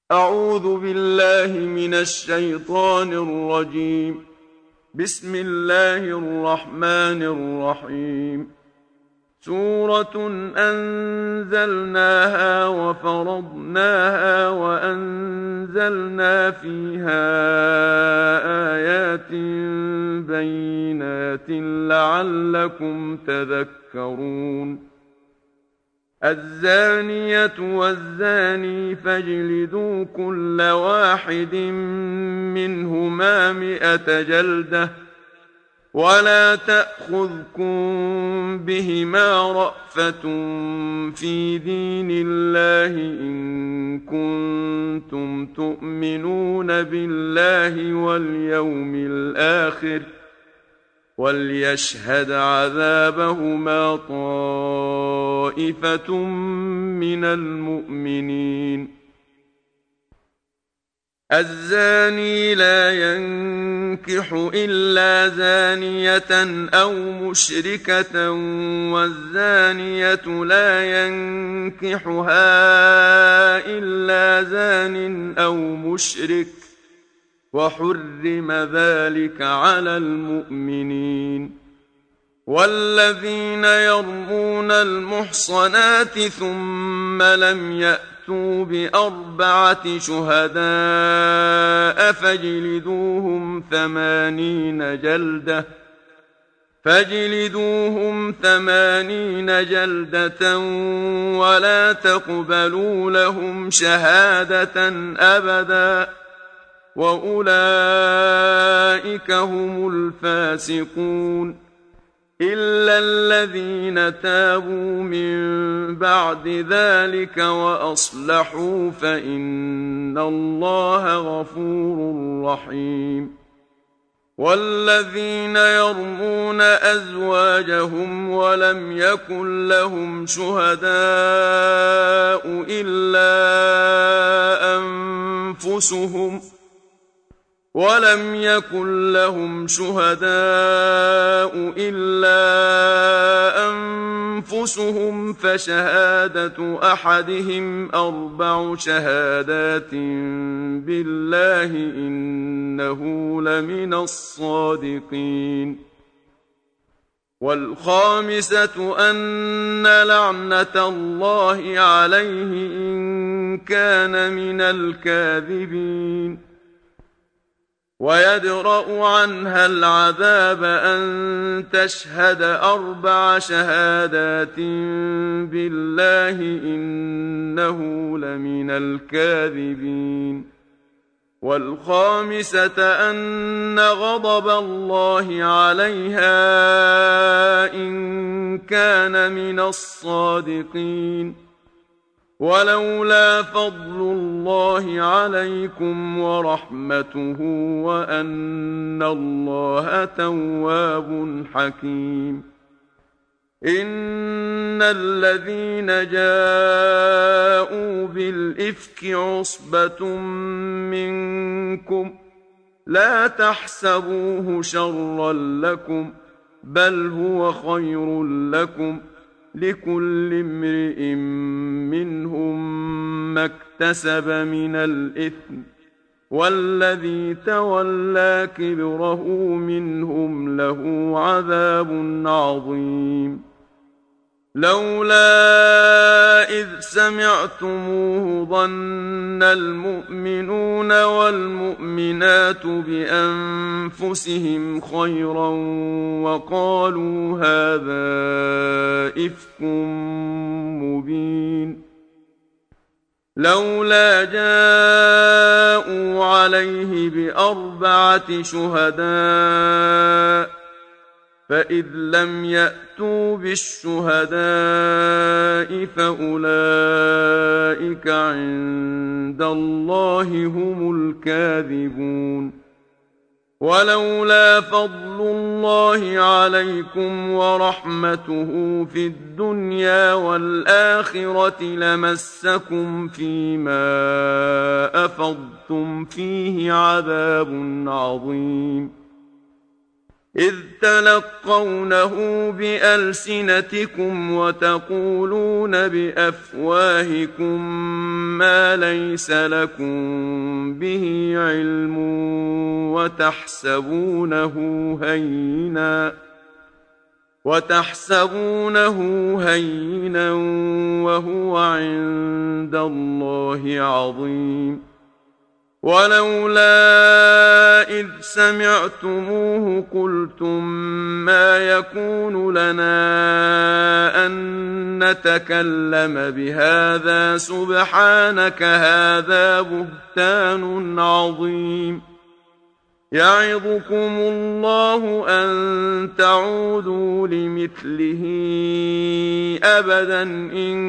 أعوذ بالله من الشيطان الرجيم. بسم الله الرحمن الرحيم. سورة أنزلناها وفرضناها وأنزلنا فيها آيات بينات لعلكم تذكرون. الزانية والزاني فاجلدوا كل واحد منهما 100 جلدة ولا تأخذكم بهما رأفة في دين الله إن كنتم تؤمنون بالله واليوم الآخر وليشهد عذابهما طائفة من المؤمنين. الزاني لا ينكح إلا زانية أو مشركة والزانية لا ينكحها إلا زان أو مشرك وحرم ذلك على المؤمنين. والذين يرمون المحصنات ثم لم يأتوا ب4 شهداء فاجلدوهم 80 جلدة ولا تقبلوا لهم شهادة أبدا وأولئك هم الفاسقون. إلا الذين تابوا من بعد ذلك وأصلحوا فإن الله غفور رحيم. والذين يرمون أزواجهم ولم يكن لهم شهداء إلا أنفسهم فشهادة أحدهم 4 شهادات بالله إنه لمن الصادقين. والخامسة أن لعنة الله عليه إن كان من الكاذبين. ويدرأ عنها العذاب أن تشهد 4 شهادات بالله إنه لمن الكاذبين. والخامسة أن غضب الله عليها إن كان من الصادقين. ولولا فضل الله عليكم ورحمته وأن الله تواب حكيم. إن الذين جاءوا بالإفك عصبة منكم لا تحسبوه شرا لكم بل هو خير لكم لكل امرئ منهم ما اكتسب من الإثم والذي تولى كبره منهم له عذاب عظيم. لولا إذ سمعتموه ظن المؤمنون والمؤمنات بأنفسهم خيرا وقالوا هذا إفك مبين. لولا جاءوا عليه ب4 شهداء فإذ لم يأتوا بالشهداء فأولئك عند الله هم الكاذبون. ولولا فضل الله عليكم ورحمته في الدنيا والآخرة لمسكم فيما أفضتم فيه عذاب عظيم. إذ تلقونه بألسنتكم وتقولون بأفواهكم ما ليس لكم به علم وتحسبونه هينا وهو عند الله عظيم. ولولا إذ سمعتموه قلتم ما يكون لنا أن نتكلم بهذا سبحانك هذا بهتان عظيم. يعظكم الله أن تعودوا لمثله أبدا إن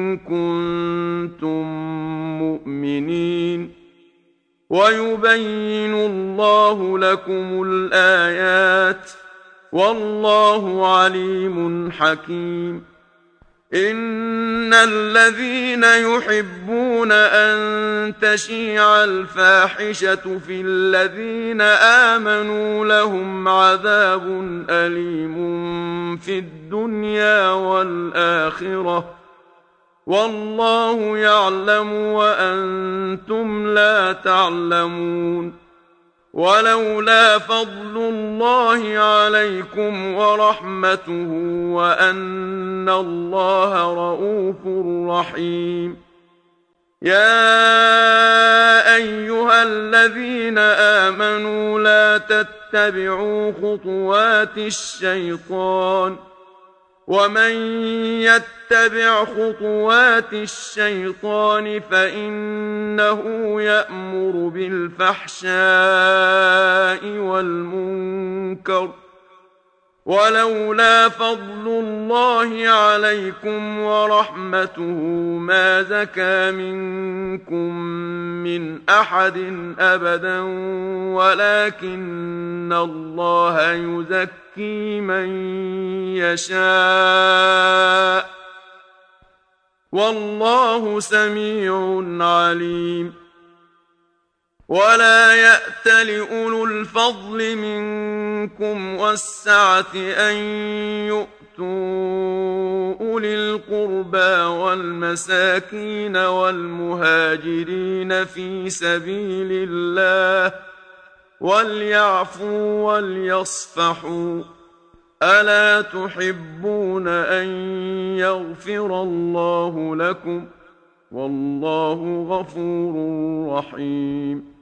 كنتم مؤمنين. ويبين الله لكم الآيات والله عليم حكيم. إن الذين يحبون أن تشيع الفاحشة في الذين آمنوا لهم عذاب أليم في الدنيا والآخرة والله يعلم وأنتم لا تعلمون. ولولا فضل الله عليكم ورحمته وأن الله رءوف رحيم. يا أيها الذين آمنوا لا تتبعوا خطوات الشيطان ومن يتبع خطوات الشيطان فإنه يأمر بالفحشاء والمنكر. ولولا فضل الله عليكم ورحمته ما زكى منكم من أحد أبدا ولكن الله يزكي من يشاء والله سميع عليم. ولا يأت لأولو الفضل منكم والسعة أن يؤتوا أولي القربى والمساكين والمهاجرين في سبيل الله وليعفوا وليصفحوا. ألا تحبون أن يغفر الله لكم والله غفور رحيم.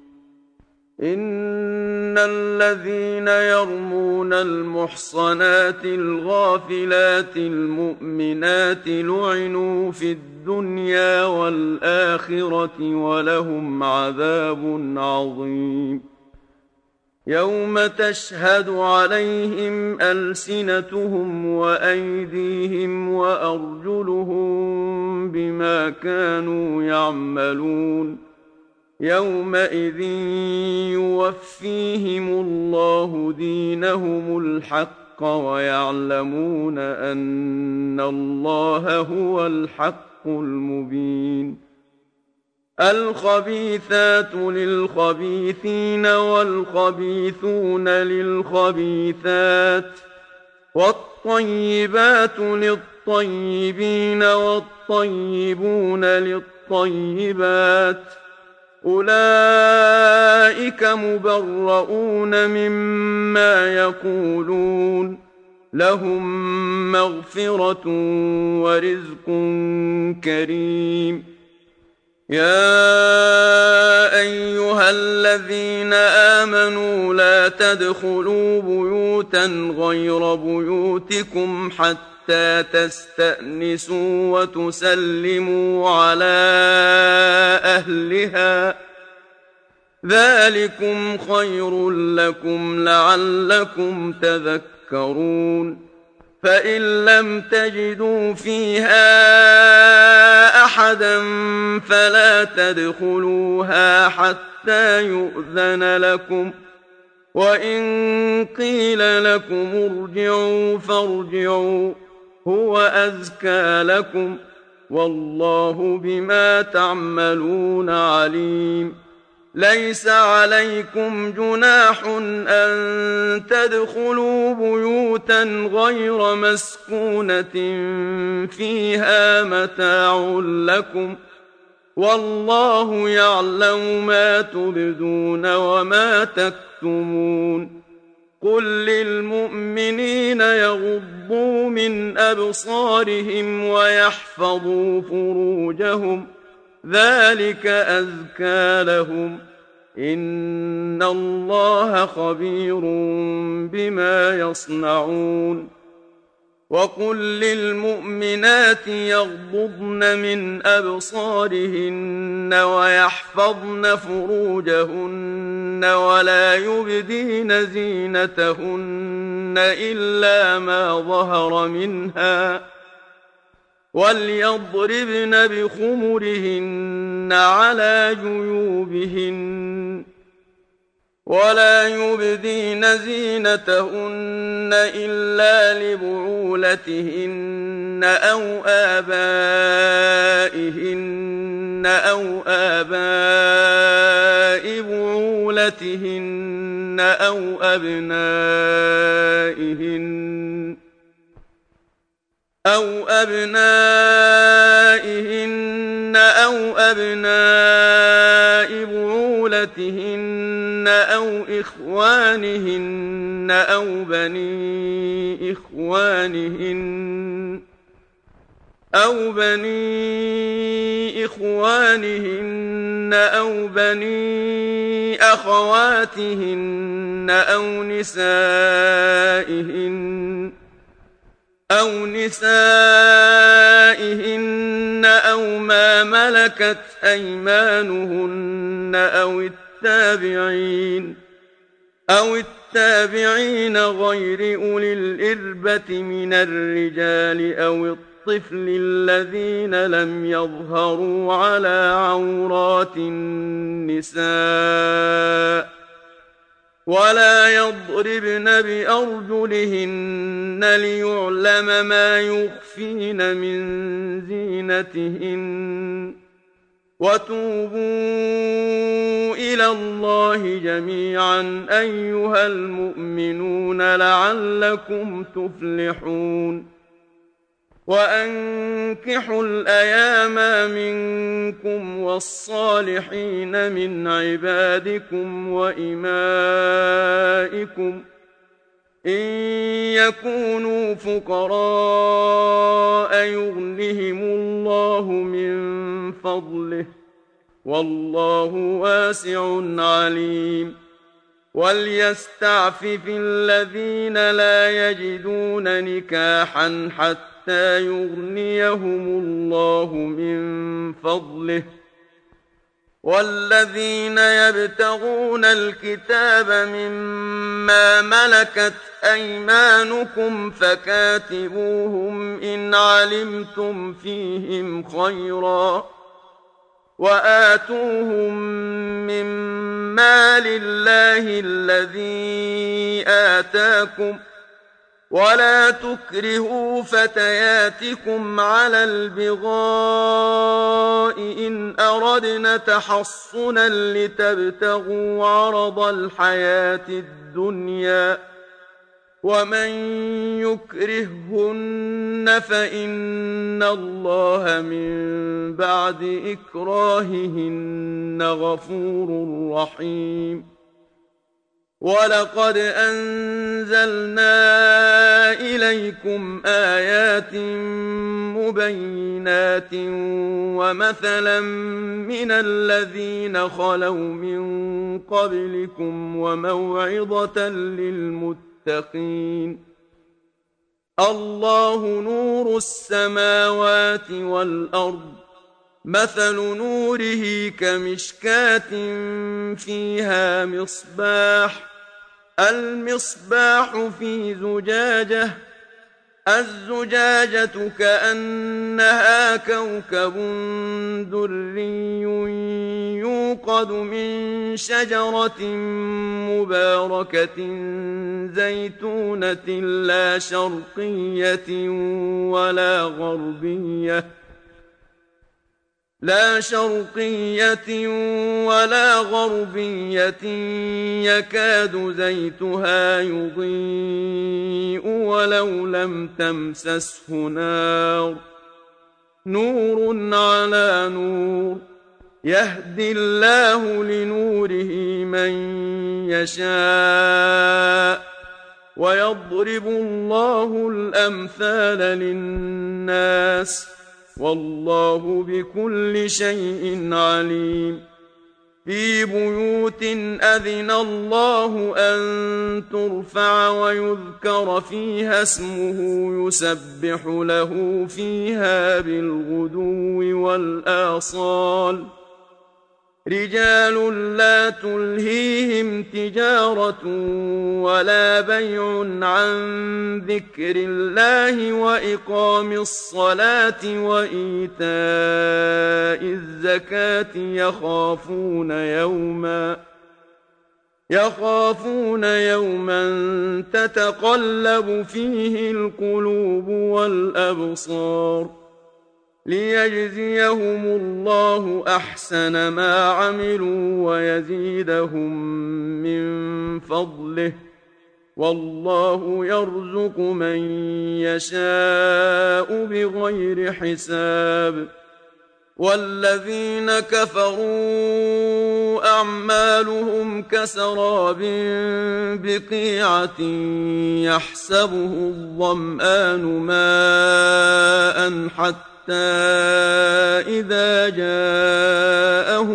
إن الذين يرمون المحصنات الغافلات المؤمنات لعنوا في الدنيا والآخرة ولهم عذاب عظيم. يوم تشهد عليهم ألسنتهم وأيديهم وأرجلهم بما كانوا يعملون. يومئذ يوفيهم الله دينهم الحق ويعلمون أن الله هو الحق المبين. الخبيثات للخبيثين والخبيثون للخبيثات والطيبات للطيبين والطيبون للطيبات أولئك مبرؤون مما يقولون لهم مغفرة ورزق كريم. يا أيها الذين آمنوا لا تدخلوا بيوتا غير بيوتكم حتى تستأنسوا وتسلموا على أهلها ذلكم خير لكم لعلكم تذكرون. فإن لم تجدوا فيها أحدا فلا تدخلوها حتى يؤذن لكم وإن قيل لكم ارجعوا فارجعوا هو أزكى لكم والله بما تعملون عليم. ليس عليكم جناح أن تدخلوا بيوتا غير مسكونة فيها متاع لكم والله يعلم ما تبدون وما تكتمون قل للمؤمنين يغضوا من أبصارهم ويحفظوا فروجهم ذلك أزكى لهم إن الله خبير بما يصنعون وقل للمؤمنات يغضضن من أبصارهن ويحفظن فروجهن ولا يبدين زينتهن إلا ما ظهر منها وليضربن بخمرهن على جيوبهن ولا يبدين زينتهن إلا لبعولتهن أو آبائهن أو آباء بعولتهن أو أبنائهن أو أبناء بعولتهن أو إخوانهن أو بني إخوانهن أو بني أخواتهن أو نسائهن أو ما ملكت أيمانهن أو التابعين غير أولي الإربة من الرجال أو الطفل الذين لم يظهروا على عورات النساء ولا يضربن بأرجلهن ليعلم ما يخفين من زينتهن وتوبوا إلى الله جميعا أيها المؤمنون لعلكم تفلحون وأنكحوا الأيام منكم والصالحين من عبادكم وإمائكم إن يكونوا فقراء يغنهم الله من فضله والله واسع عليم وليستعفف الذين لا يجدون نكاحا حتى يغنيهم الله من فضله والذين يبتغون الكتاب مما ملكت أيمانكم فكاتبوهم إن علمتم فيهم خيرا وآتوهم من مال الله الذي آتاكم ولا تكرهوا فتياتكم على البغاء إن أردنا تحصنا لتبتغوا عرض الحياة الدنيا ومن يكرههن فإن الله من بعد إكراههن غفور رحيم ولقد أنزلنا إليكم آيات مبينات ومثلا من الذين خلوا من قبلكم وموعظة للمتقين الله نور السماوات والأرض مثل نوره كمشكاة فيها مصباح المصباح في زجاجة الزجاجة كأنها كوكب دري يوقد من شجرة مباركة زيتونة لا شرقية ولا غربية لا شرقية ولا غربية يكاد زيتها يضيء ولو لم تمسسه نار نور على نور يهدي الله لنوره من يشاء ويضرب الله الأمثال للناس والله بكل شيء عليم في بيوت أذن الله أن ترفع ويذكر فيها اسمه يسبح له فيها بالغدو والآصال رجال لا تلهيهم تجارة ولا بيع عن ذكر الله وإقام الصلاة وإيتاء الزكاة يخافون يوما تتقلب فيه القلوب والأبصار ليجزيهم الله أحسن ما عملوا ويزيدهم من فضله والله يرزق من يشاء بغير حساب والذين كفروا أعمالهم كسراب بقيعة يحسبه الظمآن ماء حتى إذا جاءه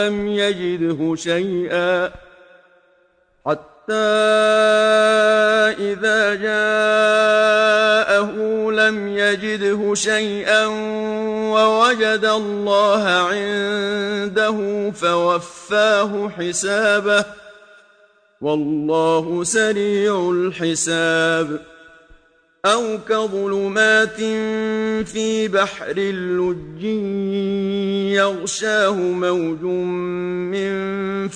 لم يجده شيئا ووجد الله عنده فوفاه حسابه والله سريع الحساب أو كظلمات في بحر اللج يغشاه موج من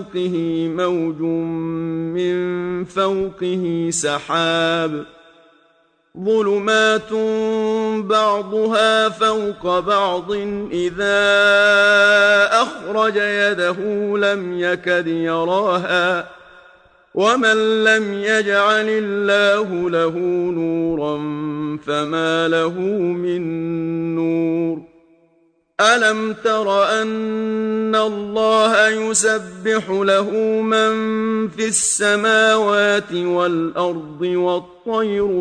فوقه سحاب ظلمات بعضها فوق بعض إذا أخرج يده لم يكد يراها ومن لم يجعل الله له نورا فما له من نور ألم تر أن الله يسبح له من في السماوات والأرض والطير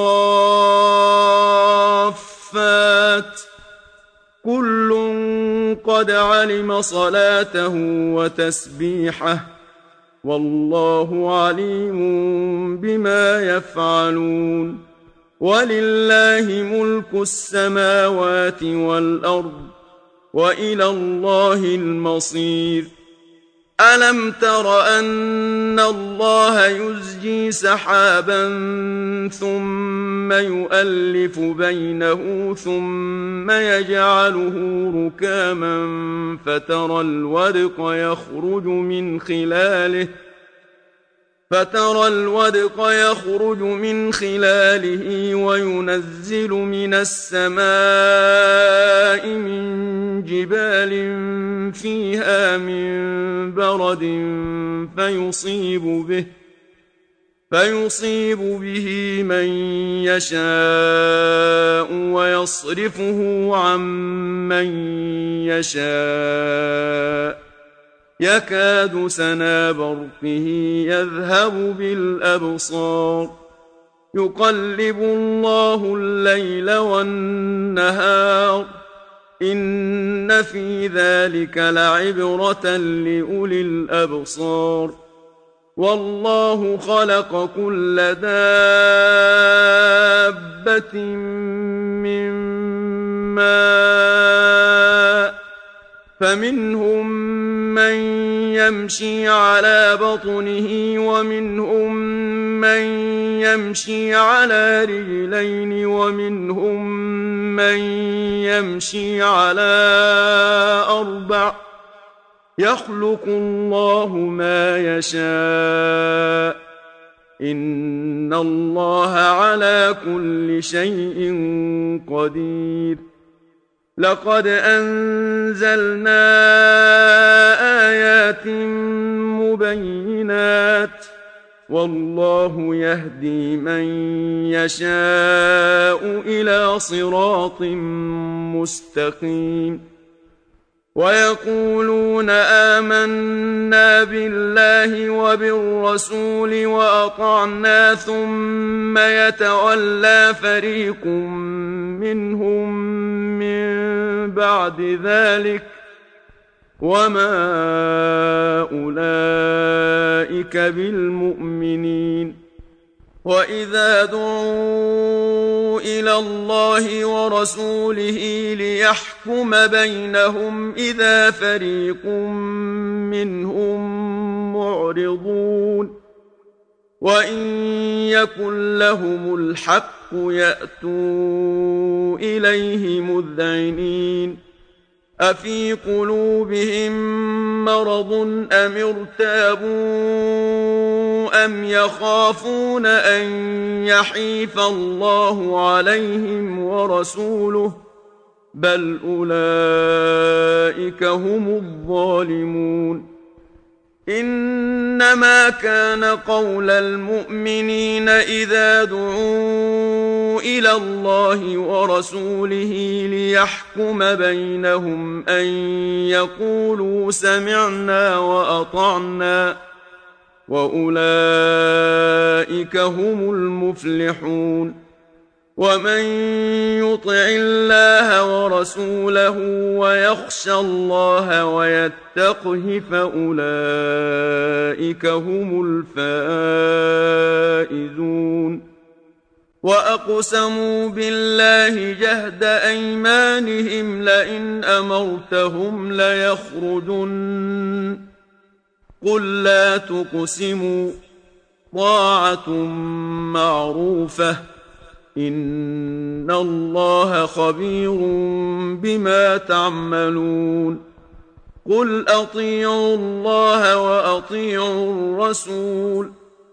صافات كل قد علم صلاته وتسبيحه والله عليم بما يفعلون ولله ملك السماوات والأرض وإلى الله المصير ألم تر أن الله يزجي سحابا ثم يؤلف بينه ثم يجعله ركاما فترى الودق يخرج من خلاله وينزل من السماء من جبال فيها من برد فيصيب به من يشاء ويصرفه عن من يشاء يكاد سنا برقه يذهب بالأبصار يقلب الله الليل والنهار إن في ذلك لعبرة لأولي الأبصار والله خلق كل دابة من ماء فمنهم من يمشي على بطنه ومنهم من يمشي على رجلين ومنهم من يمشي على أربع يخلق الله ما يشاء إن الله على كل شيء قدير لقد أنزلنا آيات مبينات والله يهدي من يشاء إلى صراط مستقيم ويقولون آمنا بالله وبالرسول وأطعنا ثم يتولى فريق منهم من بعد ذلك وما أولئك بالمؤمنين وإذا دعوا إلى الله ورسوله ليحكم بينهم إذا فريق منهم معرضون وإن يكن لهم الحق يأتوا إليه مذعنين أفي قلوبهم مرض أم ارتابوا أم يخافون أن يحيف الله عليهم ورسوله بل أولئك هم الظالمون إنما كان قول المؤمنين إذا دعوا إلى الله ورسوله ليحكم بينهم أن يقولوا سمعنا وأطعنا وأولئك هم المفلحون ومن يطع الله ورسوله ويخشى الله ويتقه فأولئك هم الفائزون وأقسموا بالله جهد أيمانهم لئن أمرتهم ليخرجن قل لا تقسموا طاعة معروفة إن الله خبير بما تعملون قل أطيعوا الله وأطيعوا الرسول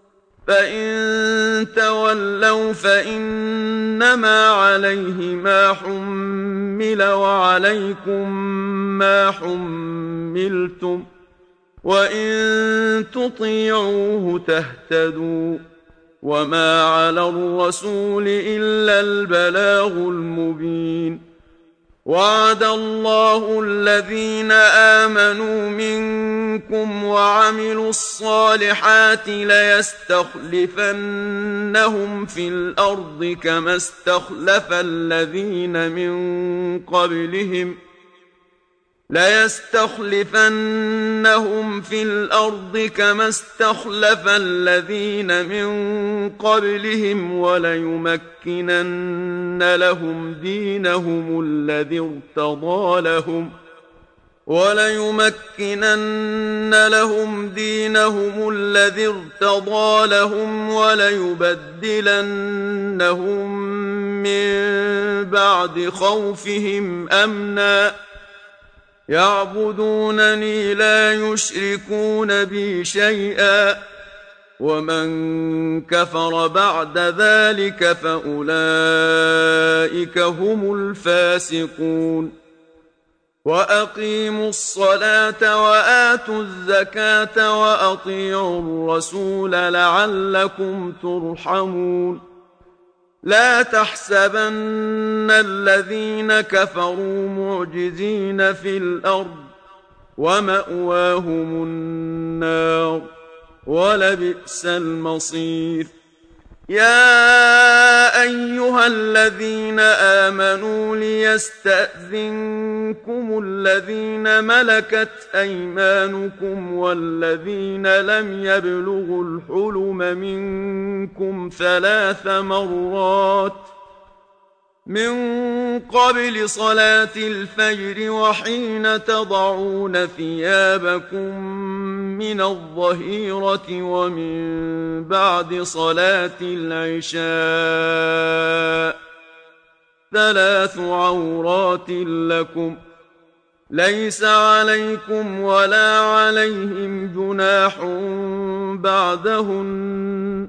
فإن تولوا فإنما عليه ما حمل وعليكم ما حملتم وإن تطيعوه تهتدوا وما على الرسول إلا البلاغ المبين وعد الله الذين آمنوا منكم وعملوا الصالحات ليستخلفنهم في الأرض كما استخلف الذين من قبلهم ليستخلفنهم في الأرض كما استخلف الذين من قبلهم وليمكنن لهم دينهم الذي ارتضى لهم وليبدلنهم من بعد خوفهم أمنا يعبدونني لا يشركون بي شيئا ومن كفر بعد ذلك فأولئك هم الفاسقون وأقيموا الصلاة وآتوا الزكاة وأطيعوا الرسول لعلكم ترحمون لا تحسبن الذين كفروا معجزين في الأرض ومأواهم النار ولبئس المصير يا أيها الذين آمنوا ليستأذنكم الذين ملكت أيمانكم والذين لم يبلغوا الحلم منكم 3 مرات من قبل صلاة الفجر وحين تضعون ثيابكم من الظهيرة ومن بعد صلاة العشاء 3 عورات لكم ليس عليكم ولا عليهم جناح بعدهن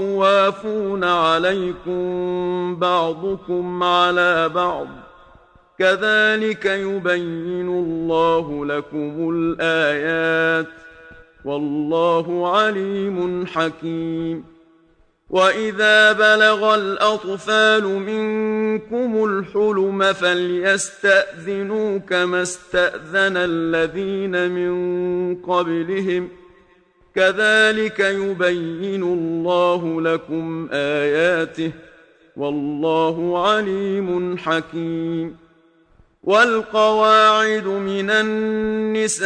طوافون عليكم بعضكم على بعض كذلك يبين الله لكم الآيات والله عليم حكيم. وإذا بلغ الأطفال منكم الحلم فليستأذنوا كما استأذن الذين من قبلهم كذلك يبين الله لكم آياته والله عليم حكيم. والقواعد من النساء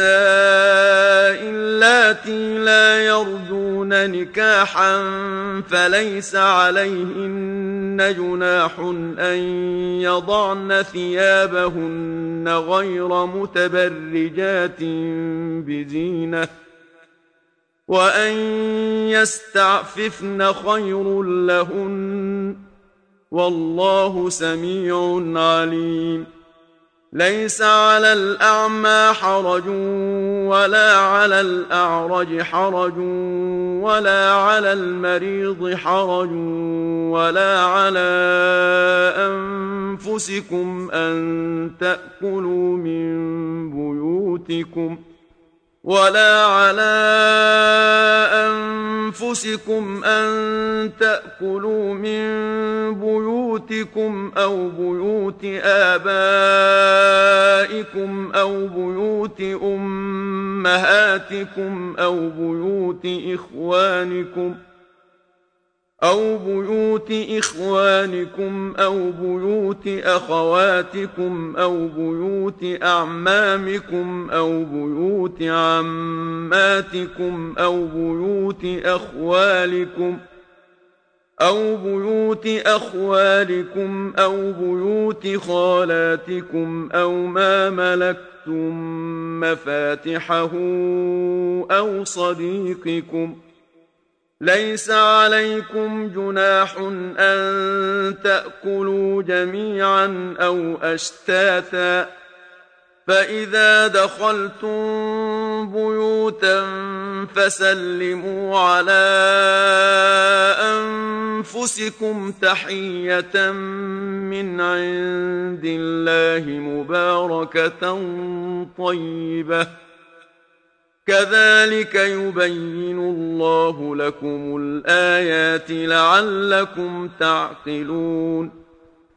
اللاتي لا يرجون نكاحا فليس عليهن جناح أن يضعن ثيابهن غير متبرجات بزينة وأن يستعففن خير لهن والله سميع عليم. ليس على الأعمى حرج ولا على الأعرج حرج ولا على المريض حرج ولا على أنفسكم أن تأكلوا من بيوتكم أو بيوت آبائكم أو بيوت أمهاتكم أو بيوت إخوانكم أو بيوت أخواتكم أو بيوت أعمامكم أو بيوت عماتكم أو بيوت أخوالكم أو بيوت خالاتكم أو ما ملكتم مفاتحه أو صديقكم. ليس عليكم جناح أن تأكلوا جميعا أو أشتاتا فإذا دخلتم بيوتا فسلموا على أنفسكم تحية من عند الله مباركة طيبة كذلك يبين الله لكم الآيات لعلكم تعقلون.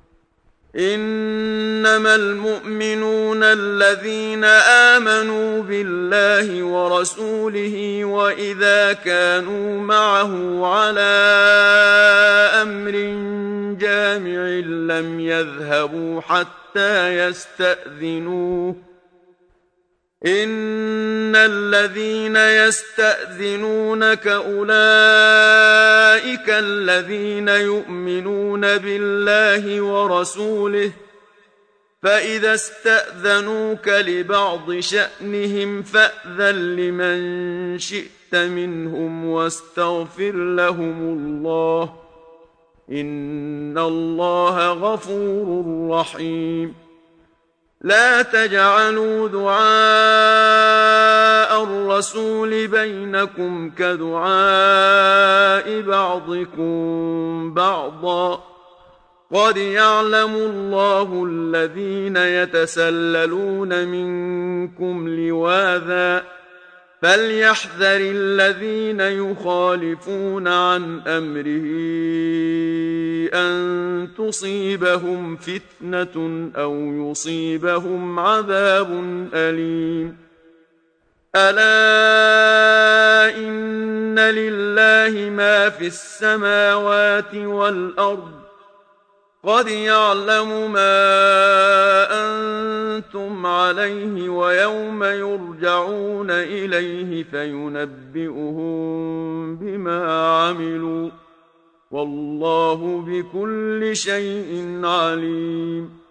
إنما المؤمنون الذين آمنوا بالله ورسوله وإذا كانوا معه على أمر جامع لم يذهبوا حتى يستأذنوه. إن الذين يستأذنونك أولئك الذين يؤمنون بالله ورسوله فإذا استأذنوك لبعض شأنهم فأذن لمن شئت منهم واستغفر لهم الله إن الله غفور رحيم. لا تجعلوا دعاء الرسول بينكم كدعاء بعضكم بعضا قد يعلم الله الذين يتسللون منكم لواذا فليحذر الذين يخالفون عن أمره أن تصيبهم فتنة أو يصيبهم عذاب أليم. ألا إن لله ما في السماوات والأرض قد يعلم ما أنتم عليه ويوم يرجعون إليه فينبئهم بما عملوا والله بكل شيء عليم.